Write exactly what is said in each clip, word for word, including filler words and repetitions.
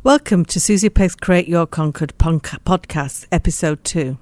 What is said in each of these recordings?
Welcome to Susie Pegg's Create Your Concord podcast, episode two.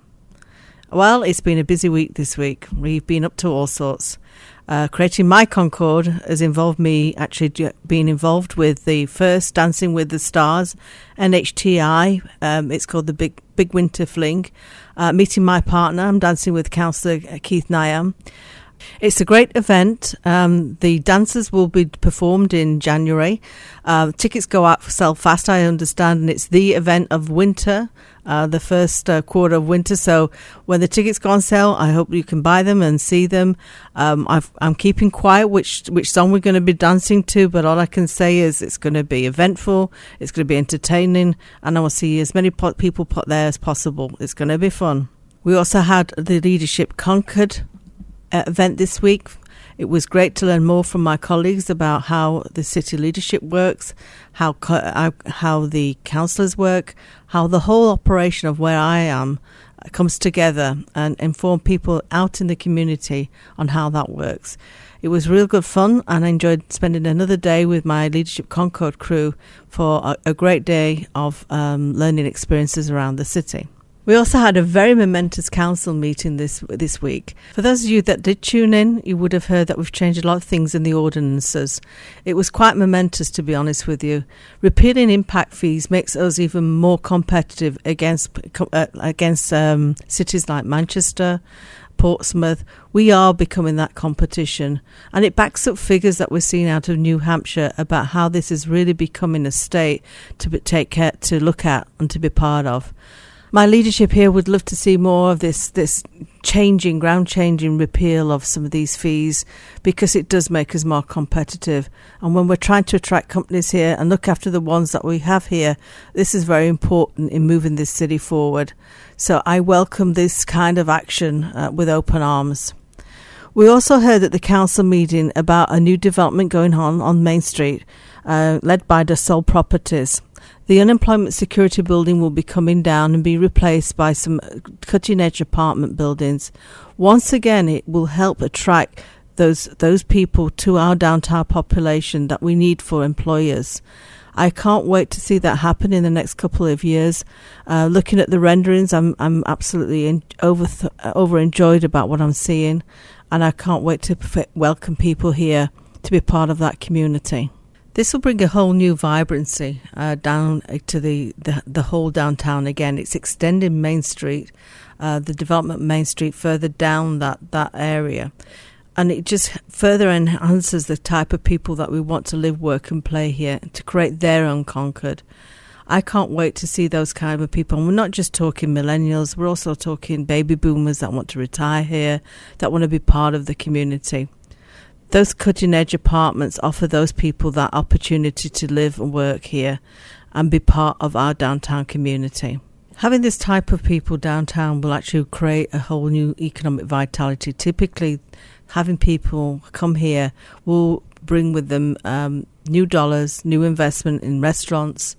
Well, it's been a busy week this week. We've been up to all sorts. Uh, creating my Concord has involved me actually being involved with the first Dancing with the Stars, N H T I. Um, it's called the Big Big Winter Fling. Uh, meeting my partner, I'm dancing with Councillor Keith Nyam. It's a great event. Um, the dances will be performed in January. Uh, tickets go out for sell fast, I understand, and it's the event of winter, uh, the first uh, quarter of winter. So when the tickets go on sale, I hope you can buy them and see them. Um, I've, I'm keeping quiet which which song we're going to be dancing to, but all I can say is it's going to be eventful, it's going to be entertaining, and I will see as many po- people put there as possible. It's going to be fun. We also had the Leadership Concord event this week. It was great to learn more from my colleagues about how the city leadership works, how co- how the councillors work, how the whole operation of where I am comes together, and inform people out in the community on how that works. It was real good fun, and I enjoyed spending another day with my Leadership Concord crew for a, a great day of um, learning experiences around the city. We also had a very momentous council meeting this this week. For those of you that did tune in, you would have heard that we've changed a lot of things in the ordinances. It was quite momentous, to be honest with you. Repealing impact fees makes us even more competitive against uh, against um, cities like Manchester, Portsmouth. We are becoming that competition, and it backs up figures that we're seeing out of New Hampshire about how this is really becoming a state to be, take care, to look at and to be part of. My leadership here would love to see more of this this changing, ground-changing repeal of some of these fees, because it does make us more competitive. And when we're trying to attract companies here and look after the ones that we have here, this is very important in moving this city forward. So I welcome this kind of action uh, with open arms. We also heard at the council meeting about a new development going on on Main Street, uh, led by Dassault Properties. The unemployment security building will be coming down and be replaced by some cutting-edge apartment buildings. Once again, it will help attract those those people to our downtown population that we need for employers. I can't wait to see that happen in the next couple of years. Uh, looking at the renderings, I'm I'm absolutely in, over th- overjoyed about what I'm seeing, and I can't wait to f- welcome people here to be part of that community. This will bring a whole new vibrancy uh, down to the, the the whole downtown again. It's extending Main Street, uh, the development Main Street further down that, that area. And it just further enhances the type of people that we want to live, work and play here, to create their own Concord. I can't wait to see those kind of people. And we're not just talking millennials, we're also talking baby boomers that want to retire here, that want to be part of the community. Those cutting-edge apartments offer those people that opportunity to live and work here and be part of our downtown community. Having this type of people downtown will actually create a whole new economic vitality. Typically, having people come here will bring with them um, new dollars, new investment in restaurants,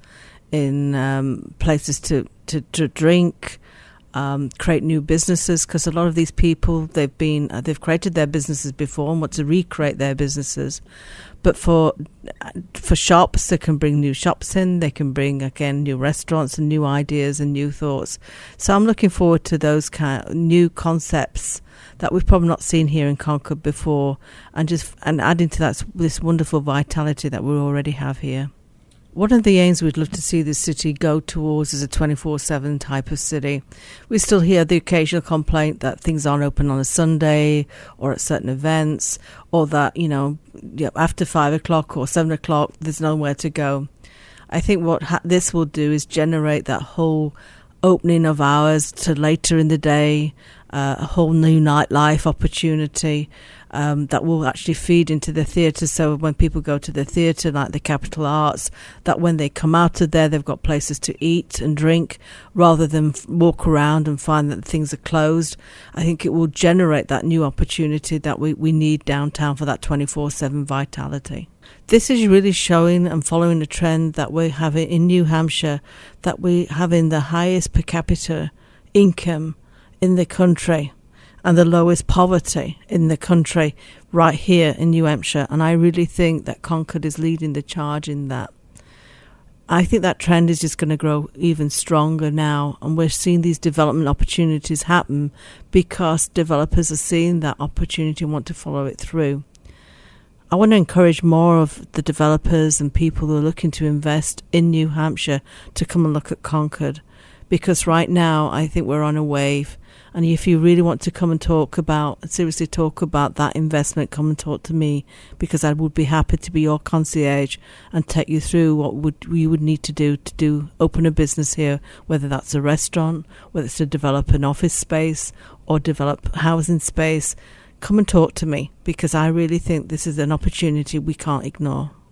in um, places to, to, to drink, Um, create new businesses, because a lot of these people, they've been uh, they've created their businesses before and want to recreate their businesses. But for for shops, they can bring new shops in, they can bring again new restaurants and new ideas and new thoughts. So I'm looking forward to those kind of new concepts that we've probably not seen here in Concord before, and just and adding to that this wonderful vitality that we already have here. One of the aims we'd love to see this city go towards is a twenty-four seven type of city. We still hear the occasional complaint that things aren't open on a Sunday or at certain events, or that, you know, after five o'clock or seven o'clock, there's nowhere to go. I think what ha- this will do is generate that whole opening of hours to later in the day, uh, a whole new nightlife opportunity, Um, that will actually feed into the theatre. So when people go to the theatre, like the Capital Arts, that when they come out of there, they've got places to eat and drink, rather than f- walk around and find that things are closed. I think it will generate that new opportunity that we, we need downtown for that twenty-four seven vitality. This is really showing and following the trend that we have in New Hampshire, that we have in the highest per capita income in the country and the lowest poverty in the country right here in New Hampshire. And I really think that Concord is leading the charge in that. I think that trend is just going to grow even stronger now, and we're seeing these development opportunities happen because developers are seeing that opportunity and want to follow it through. I want to encourage more of the developers and people who are looking to invest in New Hampshire to come and look at Concord, because right now I think we're on a wave. And if you really want to come and talk about, seriously talk about that investment, come and talk to me, because I would be happy to be your concierge and take you through what would you would need to do to do open a business here, whether that's a restaurant, whether it's to develop an office space or develop housing space. Come and talk to me, because I really think this is an opportunity we can't ignore.